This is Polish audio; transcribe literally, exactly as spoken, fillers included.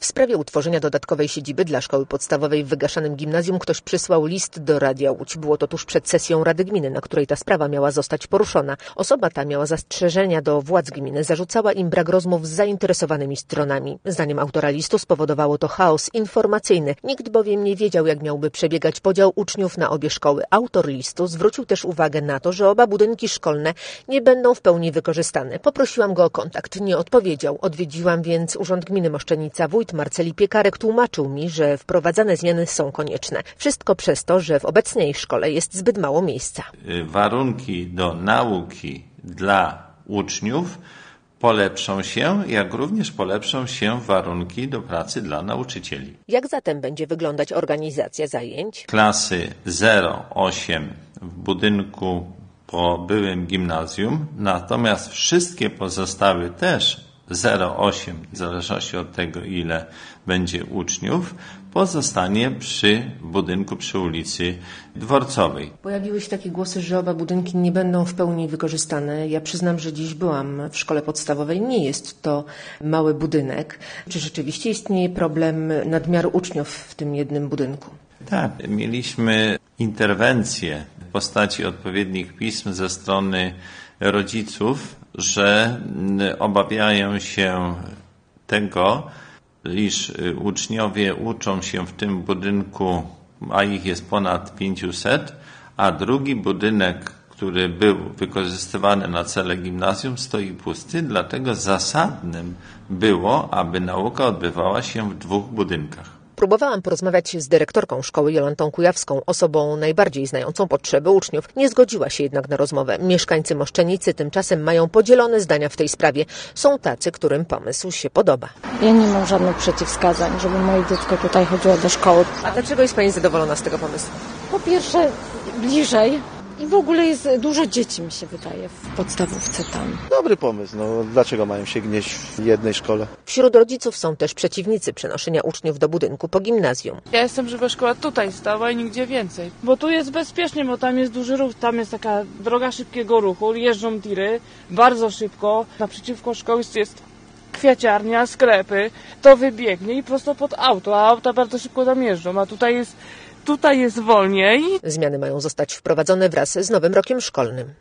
sprawie utworzenia dodatkowej siedziby dla szkoły podstawowej w wygaszanym gimnazjum ktoś przysłał list do Radia Łódź. Było to tuż przed sesją Rady Gminy, na której ta sprawa miała zostać poruszona. Osoba ta miała zastrzeżenia do władz gminy, zarzucała im brak rozmów z zainteresowanymi stronami. Zdaniem autora listu spowodowało to chaos informacyjny. Nikt bowiem nie wiedział, jak miałby przebiegać podział uczniów na obie szkoły. Autor listu zwrócił też uwagę na to, że oba budynki szkolne nie będą w pełni wykorzystane. Poprosiłam go o kontakt, nie odpowiedział. Odwiedziłam więc Urząd Gminy Moszczenica. Wójt Marceli Piekarek tłumaczył mi, że wprowadzane zmiany są konieczne. Wszystko przez to, że w obecnej szkole jest zbyt mało miejsca. Warunki do nauki dla uczniów polepszą się, jak również polepszą się warunki do pracy dla nauczycieli. Jak zatem będzie wyglądać organizacja zajęć? Klasy zero osiem w budynku po byłym gimnazjum, natomiast wszystkie pozostałe też zero osiem, w zależności od tego, ile będzie uczniów, pozostanie przy budynku przy ulicy Dworcowej. Pojawiły się takie głosy, że oba budynki nie będą w pełni wykorzystane. Ja przyznam, że dziś byłam w szkole podstawowej. Nie jest to mały budynek. Czy rzeczywiście istnieje problem nadmiaru uczniów w tym jednym budynku? Tak, mieliśmy interwencję w postaci odpowiednich pism ze strony rodziców, że obawiają się tego, iż uczniowie uczą się w tym budynku, a ich jest ponad pięćset, a drugi budynek, który był wykorzystywany na cele gimnazjum, stoi pusty, dlatego zasadnym było, aby nauka odbywała się w dwóch budynkach. Próbowałam porozmawiać z dyrektorką szkoły Jolantą Kujawską, osobą najbardziej znającą potrzeby uczniów. Nie zgodziła się jednak na rozmowę. Mieszkańcy Moszczenicy tymczasem mają podzielone zdania w tej sprawie. Są tacy, którym pomysł się podoba. Ja nie mam żadnych przeciwwskazań, żeby moje dziecko tutaj chodziło do szkoły. A dlaczego jest Pani zadowolona z tego pomysłu? Po pierwsze, bliżej. I w ogóle jest dużo dzieci, mi się wydaje, w podstawówce tam. Dobry pomysł, no dlaczego mają się gnieść w jednej szkole? Wśród rodziców są też przeciwnicy przenoszenia uczniów do budynku po gimnazjum. Ja jestem, żeby szkoła tutaj stała i nigdzie więcej. Bo tu jest bezpiecznie, bo tam jest duży ruch, tam jest taka droga szybkiego ruchu, jeżdżą tiry bardzo szybko. Naprzeciwko szkoły jest kwiaciarnia, sklepy, to wybiegnie i prosto pod auto, a auta bardzo szybko tam jeżdżą, a tutaj jest Tutaj jest wolniej. Zmiany mają zostać wprowadzone wraz z nowym rokiem szkolnym.